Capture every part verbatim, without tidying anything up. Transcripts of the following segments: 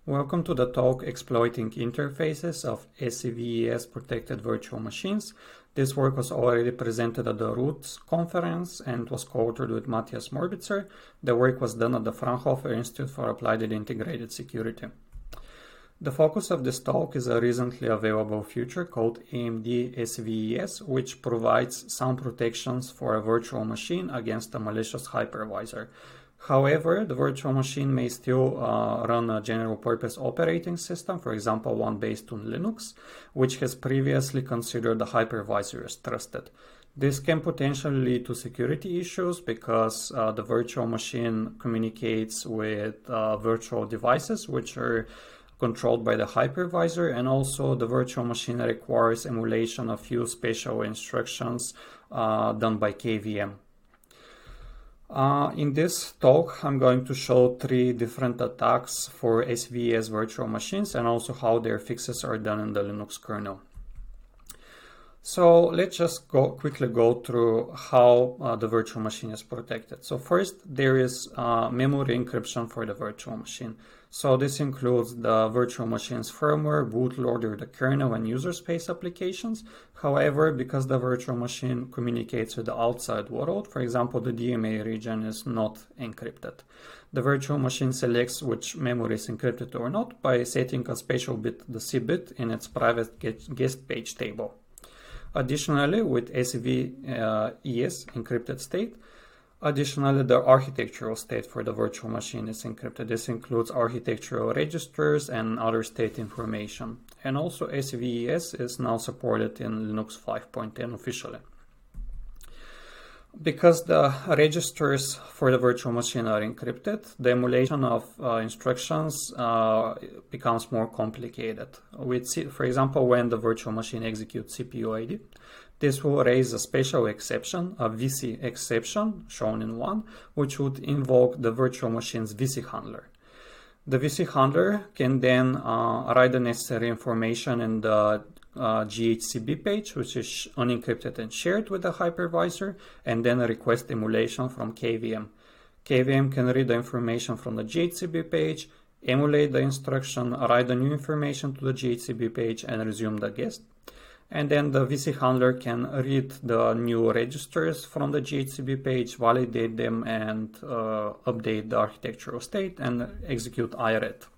Welcome to the talk Exploiting Interfaces of S C V E S Protected Virtual Machines. This work was already presented at the Roots conference and was co-authored with Matthias Morbitzer. The work was done at the Fraunhofer Institute for Applied and Integrated Security. The focus of this talk is a recently available feature called A M D S C V E S, which provides some protections for a virtual machine against a malicious hypervisor. However, the virtual machine may still uh, run a general purpose operating system, for example, one based on Linux, which has previously considered the hypervisor as trusted. This can potentially lead to security issues because uh, the virtual machine communicates with uh, virtual devices, which are controlled by the hypervisor, and also the virtual machine requires emulation of few special instructions uh, done by K V M. Uh, in this talk, I'm going to show three different attacks for S C V E S virtual machines and also how their fixes are done in the Linux kernel. So let's just go quickly go through how uh, the virtual machine is protected. So first, there is uh, memory encryption for the virtual machine. So this includes the virtual machine's firmware, bootloader, the kernel, and user space applications. However, because the virtual machine communicates with the outside world, for example, the D M A region is not encrypted. The virtual machine selects which memory is encrypted or not by setting a special bit, the C bit, in its private guest page table. Additionally, with S C V E S encrypted state, Additionally, the architectural state for the virtual machine is encrypted. This includes architectural registers and other state information. And also S C V E S is now supported in Linux five point ten officially. Because the registers for the virtual machine are encrypted, the emulation of uh, instructions uh, becomes more complicated. With, C for example, when the virtual machine executes C P U I D, this will raise a special exception, a V C exception, shown in one, which would invoke the virtual machine's V C handler. The V C handler can then uh, write the necessary information in the uh, G H C B page, which is unencrypted and shared with the hypervisor, and then request emulation from K V M. K V M can read the information from the G H C B page, emulate the instruction, write the new information to the G H C B page, and resume the guest. And then the V C handler can read the new registers from the G H C B page, validate them, and uh, update the architectural state and execute I R E D.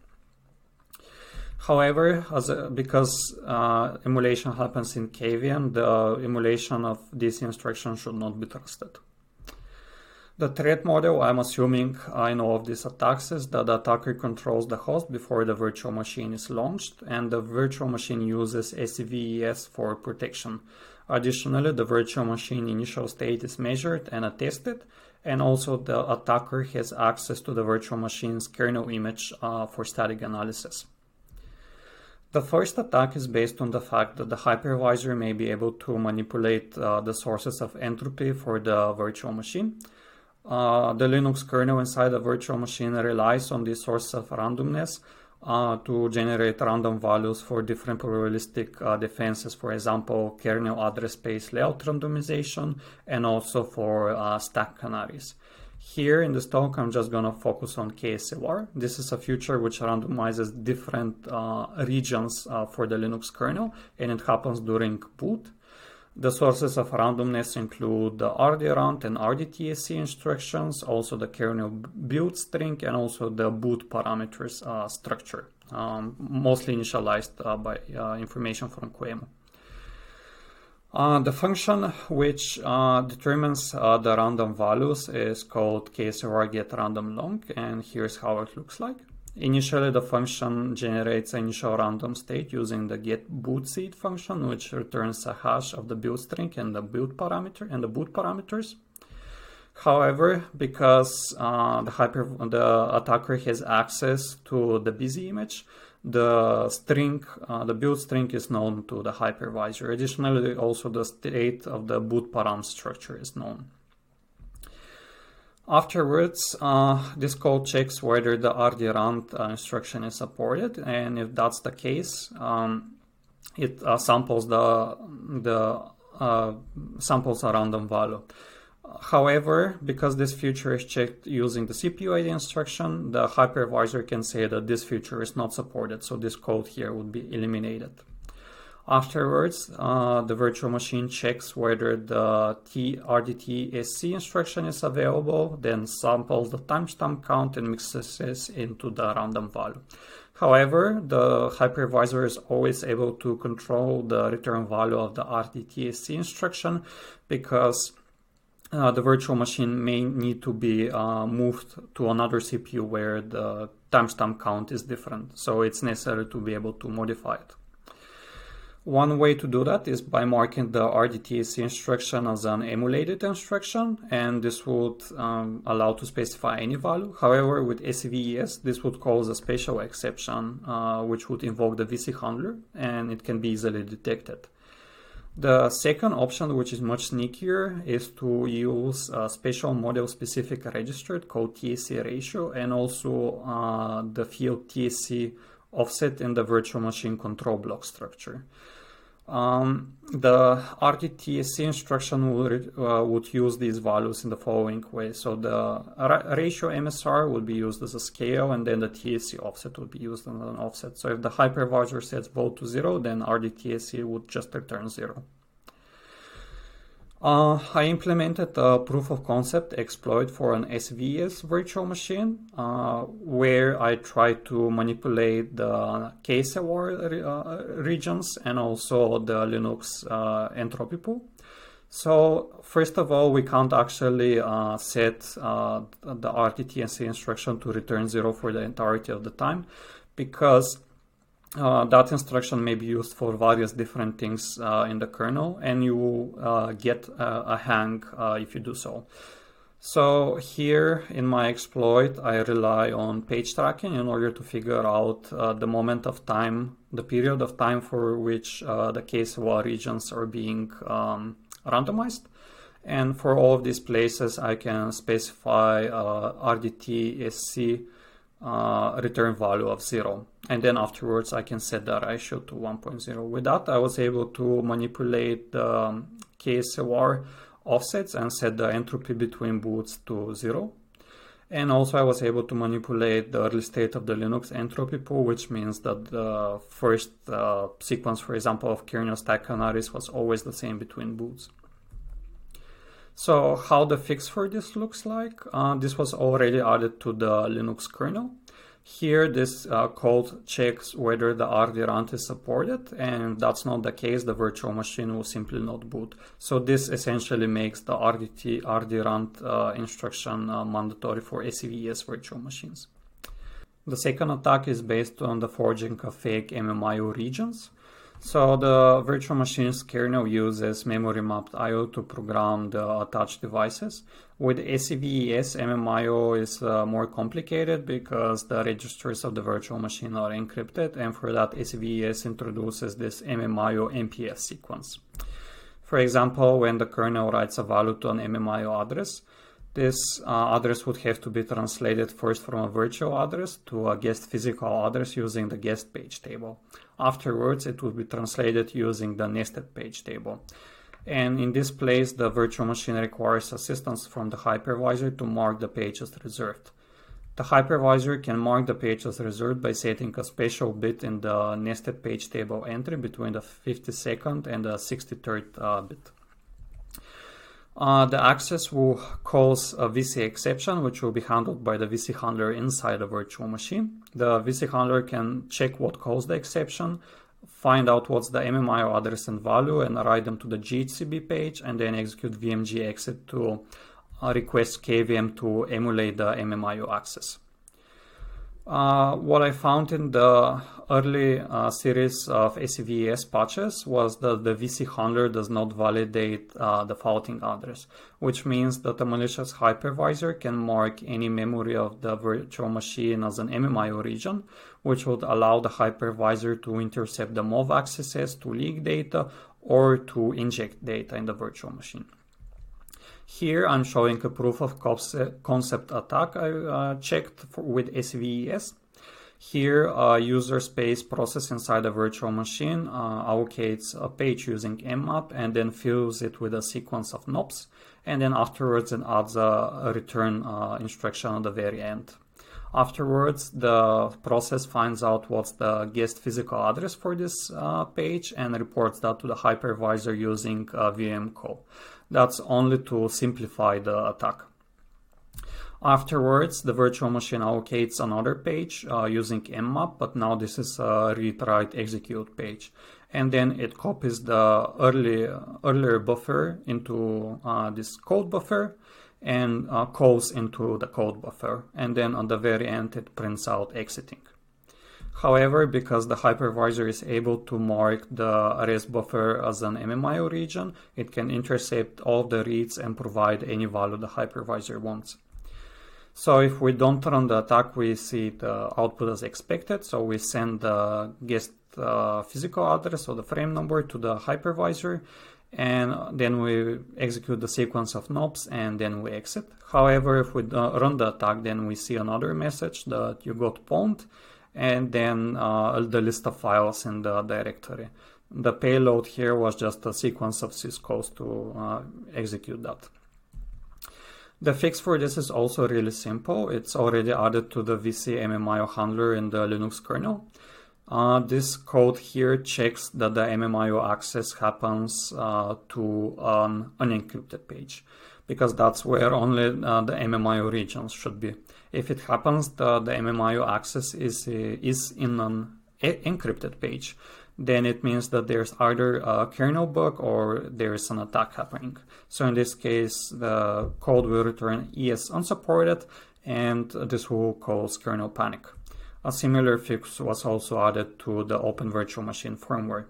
However, as a, because uh, emulation happens in K V M, the emulation of this instruction should not be trusted. The threat model, I'm assuming I know of these attacks, is that the attacker controls the host before the virtual machine is launched, and the virtual machine uses S C V E S for protection. Additionally, the virtual machine initial state is measured and attested, and also the attacker has access to the virtual machine's kernel image uh, for static analysis. The first attack is based on the fact that the hypervisor may be able to manipulate uh, the sources of entropy for the virtual machine. Uh, the Linux kernel inside the virtual machine relies on the source of randomness uh, to generate random values for different probabilistic uh, defenses, for example, kernel address space layout randomization, and also for uh, stack canaries. Here in this talk, I'm just going to focus on K S L R. This is a feature which randomizes different uh, regions uh, for the Linux kernel, and it happens during boot. The sources of randomness include the R D round and R D T S C instructions, also the kernel build string, and also the boot parameters uh, structure, um, mostly initialized uh, by uh, information from QEMU. Uh, the function which uh, determines uh, the random values is called K S L R get random long, and here's how it looks like. Initially, the function generates an initial random state using the get boot seed function, which returns a hash of the build string and the build parameter and the boot parameters. However, because uh, the hyper the attacker has access to the busy image, the string, uh, the build string is known to the hypervisor. Additionally, also the state of the boot param structure is known. Afterwards, uh, this code checks whether the R D round uh, instruction is supported, and if that's the case, um, it uh, samples the the uh, samples a random value. However, because this feature is checked using the C P U I D instruction, the hypervisor can say that this feature is not supported, so this code here would be eliminated. Afterwards, uh, the virtual machine checks whether the R D T S C instruction is available, then samples the timestamp count and mixes it into the random value. However, the hypervisor is always able to control the return value of the R D T S C instruction because uh, the virtual machine may need to be uh, moved to another C P U where the timestamp count is different. So it's necessary to be able to modify it. One way to do that is by marking the R D T S C instruction as an emulated instruction, and this would um, allow to specify any value. However, with S V E S, this would cause a special exception, uh, which would invoke the V C handler, and it can be easily detected. The second option, which is much sneakier, is to use a special model-specific register called T S C ratio, and also uh, the field T S C offset in the virtual machine control block structure. Um, the R D T S C instruction would, uh, would use these values in the following way. So the ra ratio M S R would be used as a scale, and then the T S C offset would be used as an offset. So if the hypervisor sets both to zero, then R D T S C would just return zero. Uh, I implemented a proof of concept exploit for an S V S virtual machine uh, where I tried to manipulate the K S V R uh, regions and also the Linux uh, entropy pool. So first of all, we can't actually uh, set uh, the R D T S C instruction to return zero for the entirety of the time, because Uh, that instruction may be used for various different things uh, in the kernel, and you will uh, get a, a hang uh, if you do so. So here in my exploit, I rely on page tracking in order to figure out uh, the moment of time, the period of time for which uh, the K S V R regions are being um, randomized. And for all of these places, I can specify uh, R D T S C Uh, return value of zero, and then afterwards I can set the ratio to one point zero. With that, I was able to manipulate the um, K S V R offsets and set the entropy between boots to zero. And also I was able to manipulate the early state of the Linux entropy pool, which means that the first uh, sequence, for example, of kernel stack canaries was always the same between boots. So how the fix for this looks like, uh, this was already added to the Linux kernel. Here this uh, code checks whether the R D runt is supported, and that's not the case, the virtual machine will simply not boot. So this essentially makes the R D T R D runt uh, instruction uh, mandatory for S V E S virtual machines. The second attack is based on the forging of fake M M I O regions. So the virtual machine's kernel uses memory mapped I O to program the attached devices. With S V E S, M M I O is uh, more complicated because the registers of the virtual machine are encrypted, and for that S V E S introduces this M M I O M P F sequence. For example, when the kernel writes a value to an M M I O address, this uh, address would have to be translated first from a virtual address to a guest physical address using the guest page table. Afterwards, it would be translated using the nested page table. And in this place, the virtual machine requires assistance from the hypervisor to mark the page as reserved. The hypervisor can mark the page as reserved by setting a special bit in the nested page table entry between the fifty-second and the sixty-third uh, bit. Uh, the access will cause a V C exception, which will be handled by the V C handler inside the virtual machine. The V C handler can check what caused the exception, find out what's the M M I O address and value, and write them to the G H C B page, and then execute V M G exit to uh, request K V M to emulate the M M I O access. Uh, what I found in the early uh, series of S V E S patches was that the V C handler does not validate uh, the faulting address, which means that a malicious hypervisor can mark any memory of the virtual machine as an M M I O region, which would allow the hypervisor to intercept the M O V accesses to leak data or to inject data in the virtual machine. Here I'm showing a proof of concept attack I uh, checked for, with S V E S. Here a user space process inside a virtual machine uh, allocates a page using mmap and then fills it with a sequence of knobs. and then afterwards it adds a, a return uh, instruction at the very end. Afterwards, the process finds out what's the guest physical address for this uh, page and reports that to the hypervisor using a V M call. That's only to simplify the attack. Afterwards, the virtual machine allocates another page uh, using mmap, but now this is a read-write-execute page. And then it copies the early, earlier buffer into uh, this code buffer, and uh, calls into the code buffer, and then at the very end it prints out exiting. However, because the hypervisor is able to mark the res buffer as an M M I O region, it can intercept all the reads and provide any value the hypervisor wants. So if we don't run the attack, we see the output as expected. So we send the guest uh, physical address or the frame number to the hypervisor, and then we execute the sequence of knobs and then we exit. However, if we run the attack, then we see another message that you got pwned, and then uh, the list of files in the directory. The payload here was just a sequence of syscalls to uh, execute that. The fix for this is also really simple. It's already added to the V C M M I O handler in the Linux kernel. Uh, this code here checks that the M M I O access happens uh, to an unencrypted page, because that's where only uh, the M M I O regions should be. If it happens that the M M I O access is, uh, is in an encrypted page, then it means that there's either a kernel bug or there's an attack happening. So in this case, the code will return E S unsupported, and this will cause kernel panic. A similar fix was also added to the Open Virtual Machine firmware.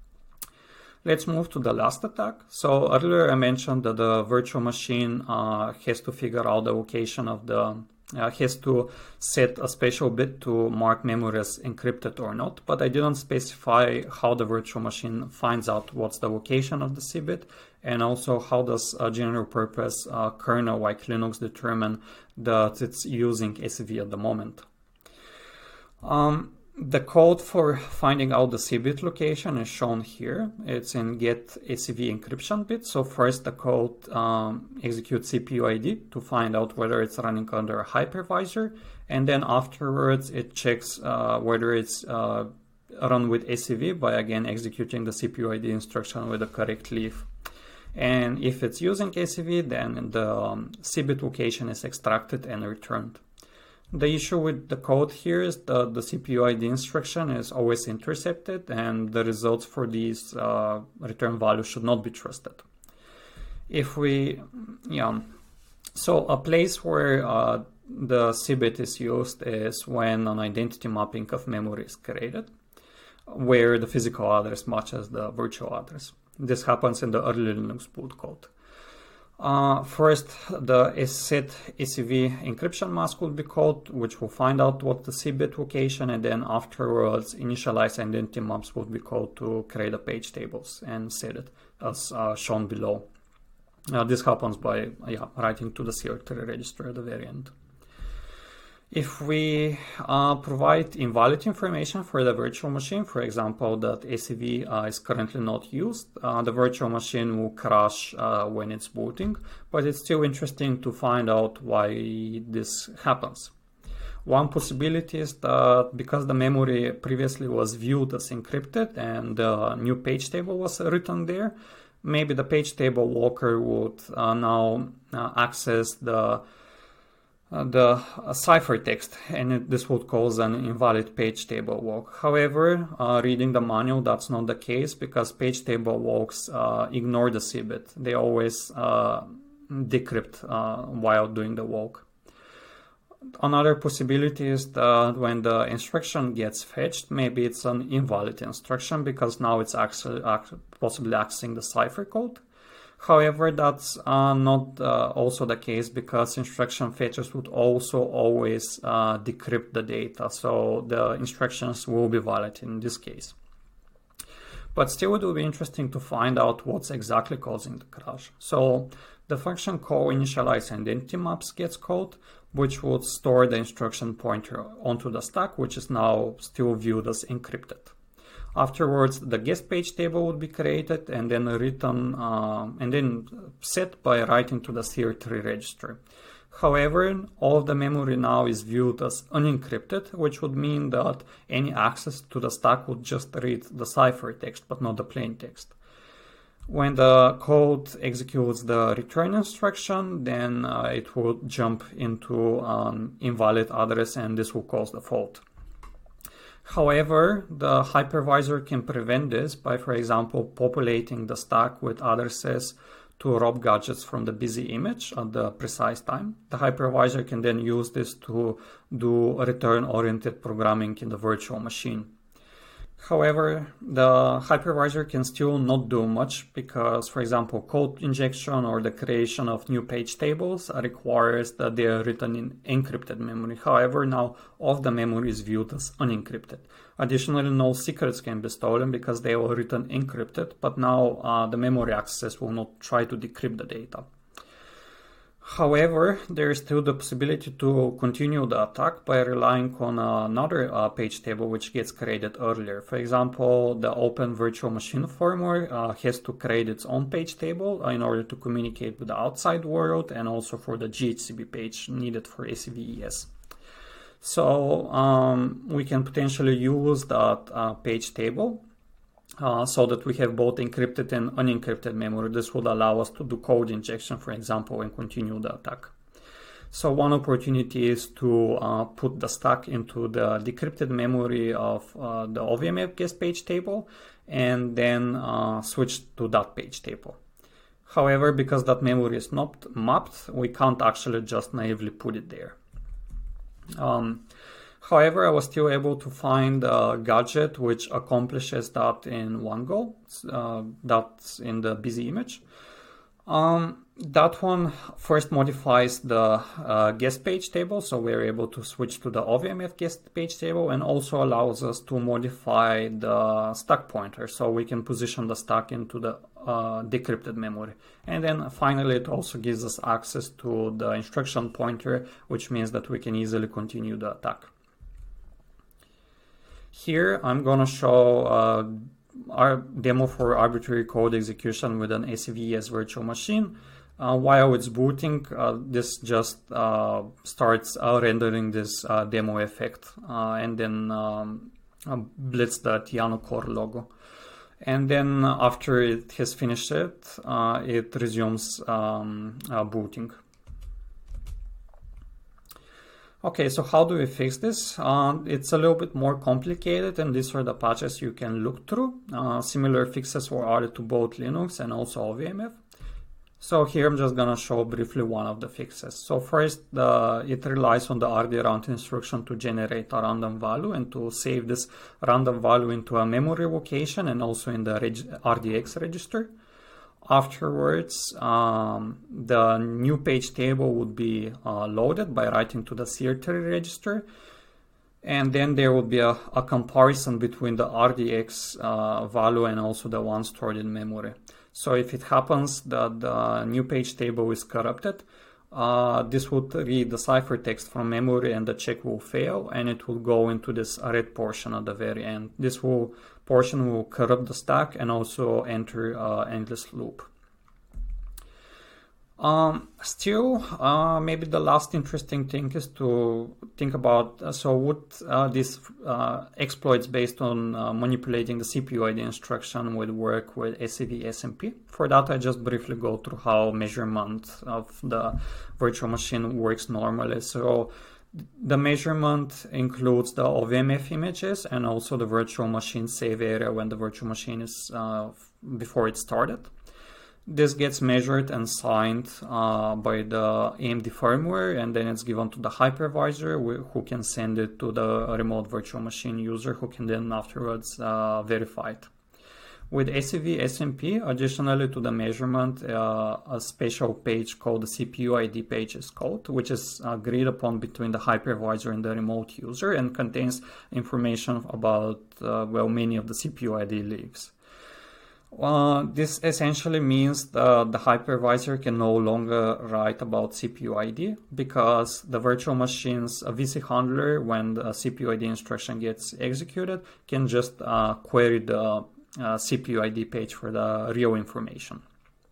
Let's move to the last attack. So earlier I mentioned that the virtual machine uh, has to figure out the location of the, uh, has to set a special bit to mark memory as encrypted or not, but I didn't specify how the virtual machine finds out what's the location of the C bit, and also how does a general purpose uh, kernel like Linux determine that it's using A C V at the moment. Um, the code for finding out the C bit location is shown here. It's in get A C V encryption bit. So first the code um, executes C P U I D to find out whether it's running under a hypervisor, and then afterwards it checks uh, whether it's uh, run with A C V by again executing the C P U I D instruction with the correct leaf. And if it's using A C V, then the um, C bit location is extracted and returned. The issue with the code here is that the C P U I D instruction is always intercepted, and the results for these uh, return values should not be trusted. If we, yeah, so a place where uh, the C bit is used is when an identity mapping of memory is created, where the physical address matches the virtual address. This happens in the early Linux boot code. Uh, first, the set A C V encryption mask will be called, which will find out what the C bit location, and then afterwards initialize identity maps will be called to create the page tables and set it as uh, shown below. Uh, this happens by yeah, writing to the C R three register at the very end. If we uh, provide invalid information for the virtual machine, for example, that A C V uh, is currently not used, uh, the virtual machine will crash uh, when it's booting, but it's still interesting to find out why this happens. One possibility is that because the memory previously was viewed as encrypted and the new page table was written there, maybe the page table walker would uh, now uh, access the Uh, the uh, ciphertext, and it, this would cause an invalid page table walk. However, uh, reading the manual, that's not the case, because page table walks uh, ignore the C bit. They always uh, decrypt uh, while doing the walk. Another possibility is that when the instruction gets fetched, maybe it's an invalid instruction because now it's actually ac- possibly accessing the cipher code. However, that's uh, not uh, also the case, because instruction fetches would also always uh, decrypt the data, so the instructions will be valid in this case. But still, it will be interesting to find out what's exactly causing the crash. So the function call initialize identity maps gets called, which would store the instruction pointer onto the stack, which is now still viewed as encrypted. Afterwards, the guest page table would be created and then written uh, and then set by writing to the C R three register. However, all of the memory now is viewed as unencrypted, which would mean that any access to the stack would just read the ciphertext, but not the plain text. When the code executes the return instruction, then uh, it will jump into an invalid address, and this will cause the fault. However, the hypervisor can prevent this by, for example, populating the stack with addresses to rob gadgets from the busy image at the precise time. The hypervisor can then use this to do return-oriented programming in the virtual machine. However, the hypervisor can still not do much because, for example, code injection or the creation of new page tables requires that they are written in encrypted memory. However, now all of the memory is viewed as unencrypted. Additionally, no secrets can be stolen because they were written encrypted, but now uh, the memory access will not try to decrypt the data. However, there is still the possibility to continue the attack by relying on another uh, page table which gets created earlier. For example, the Open Virtual Machine firmware uh, has to create its own page table in order to communicate with the outside world, and also for the G H C B page needed for A C V E S. So um, we can potentially use that uh, page table Uh, so that we have both encrypted and unencrypted memory. This would allow us to do code injection, for example, and continue the attack. So one opportunity is to uh, put the stack into the decrypted memory of uh, the O V M F guest page table and then uh, switch to that page table. However, because that memory is not mapped, we can't actually just naively put it there. Um, However, I was still able to find a gadget which accomplishes that in one go. Uh, that's in the busy image. Um, that one first modifies the uh, guest page table, so we're able to switch to the O V M F guest page table, and also allows us to modify the stack pointer, so we can position the stack into the uh, decrypted memory. And then finally, it also gives us access to the instruction pointer, which means that we can easily continue the attack. Here I'm going to show uh, our demo for arbitrary code execution with an A C V E S virtual machine. Uh, while it's booting, uh, this just uh, starts uh, rendering this uh, demo effect uh, and then um, uh, blitz the Tiano Core logo. And then after it has finished it, uh, it resumes um, uh, booting. Okay, so how do we fix this? Uh, it's a little bit more complicated, and these are the patches you can look through. Uh, similar fixes were added to both Linux and also O V M F. So here I'm just gonna show briefly one of the fixes. So first, uh, it relies on the R D round instruction to generate a random value and to save this random value into a memory location and also in the reg R D X register. Afterwards, um, the new page table would be uh, loaded by writing to the C R three register, and then there would be a, a comparison between the R D X uh, value and also the one stored in memory. So if it happens that the new page table is corrupted, uh, this would read the ciphertext from memory and the check will fail, and it will go into this red portion at the very end. This will portion will corrupt the stack and also enter uh, endless loop. Um, still, uh, maybe the last interesting thing is to think about, uh, so would uh, these uh, exploits based on uh, manipulating the C P U I D instruction would work with A C V S M P? For that, I just briefly go through how measurement of the virtual machine works normally. So the measurement includes the O V M F images and also the virtual machine save area when the virtual machine is uh, before it started. This gets measured and signed uh, by the A M D firmware, and then it's given to the hypervisor who can send it to the remote virtual machine user who can then afterwards uh, verify it. With A C V S M P, additionally to the measurement, uh, a special page called the C P U I D page is called, which is agreed upon between the hypervisor and the remote user and contains information about, uh, well, many of the C P U I D leaves. Uh, this essentially means that the hypervisor can no longer write about C P U I D because the virtual machine's V C handler, when the C P U I D instruction gets executed, can just uh, query the uh, C P U I D page for the real information.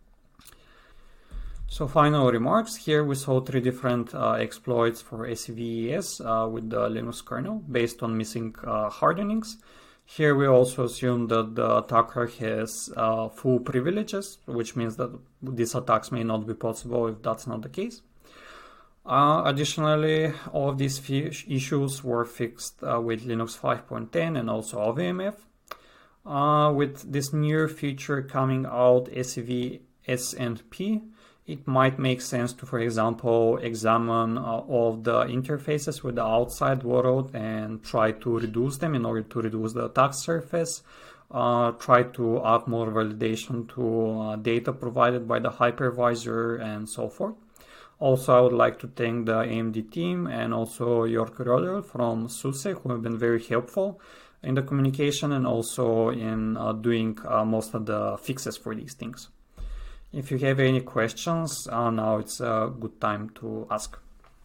So final remarks. Here we saw three different uh, exploits for S E V E S uh, with the Linux kernel based on missing uh, hardenings. Here we also assume that the attacker has uh, full privileges, which means that these attacks may not be possible if that's not the case. Uh, additionally, all of these issues were fixed uh, with Linux five point ten and also O V M F. Uh, with this new feature coming out, S E V S and P, it might make sense to, for example, examine uh, all of the interfaces with the outside world and try to reduce them in order to reduce the attack surface. Uh, try to add more validation to uh, data provided by the hypervisor and so forth. Also, I would like to thank the A M D team and also Jörg Rödel from SUSE, who have been very helpful in the communication and also in uh, doing uh, most of the fixes for these things. If you have any questions, uh, now it's a good time to ask.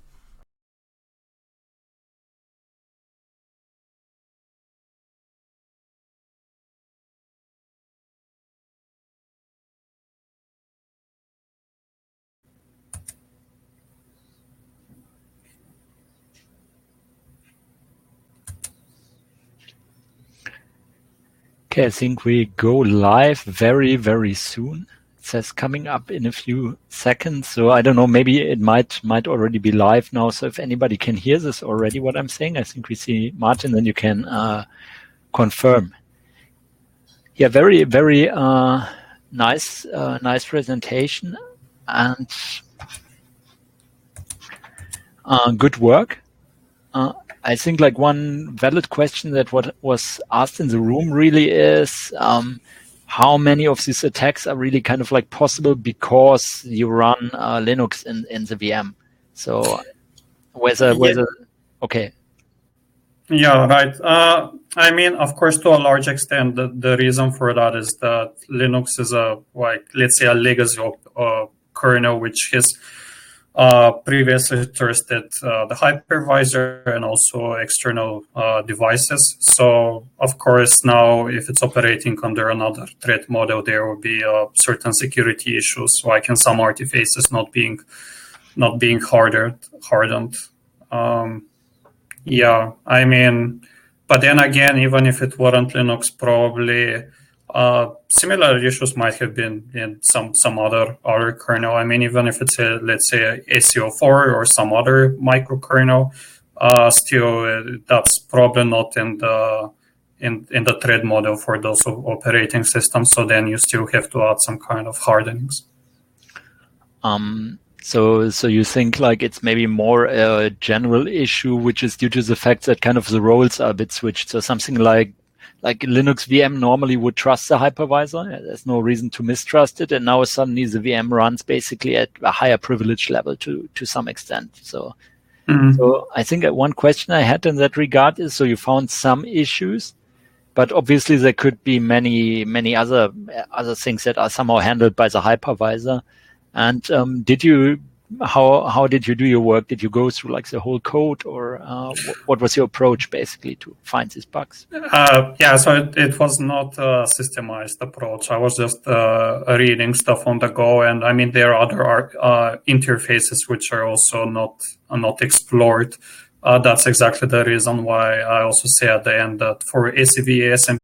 Okay, I think we go live very, very soon. It says coming up in a few seconds. So I don't know, maybe it might might already be live now. So if anybody can hear this already, what I'm saying, I think we see Martin, then you can uh, confirm. Yeah, very, very uh, nice, uh, nice presentation and uh, good work. Uh, I think like one valid question that what was asked in the room really is um, how many of these attacks are really kind of like possible because you run uh, Linux in, in the V M. So whether, whether, okay. Yeah, right. Uh, I mean, of course, to a large extent, the, the reason for that is that Linux is a, like, let's say a legacy uh, kernel, which has uh, previously trusted uh, the hypervisor and also external uh, devices. So, of course, now if it's operating under another threat model, there will be uh, certain security issues, like in some artifaces not being not being hardened. hardened. Um, yeah, I mean, but then again, even if it weren't Linux, probably uh, similar issues might have been in some some other other kernel. I mean, even if it's a, let's say a A C O four or some other microkernel, uh, still uh, that's probably not in the in in the thread model for those operating systems. So then you still have to add some kind of hardenings. Um. So, so you think like it's maybe more a general issue, which is due to the fact that kind of the roles are a bit switched. So something like, like Linux V M normally would trust the hypervisor. There's no reason to mistrust it. And now suddenly the V M runs basically at a higher privilege level to, to some extent. So, mm-hmm. so I think one question I had in that regard is, so you found some issues, but obviously there could be many, many other, other things that are somehow handled by the hypervisor. And um, did you, how how did you do your work? Did you go through like the whole code, or uh, what was your approach basically to find these bugs? Uh, yeah, so it, it was not a systemized approach. I was just uh, reading stuff on the go, and I mean there are other uh, interfaces which are also not are not explored. Uh, that's exactly the reason why I also say at the end that for S E V E S and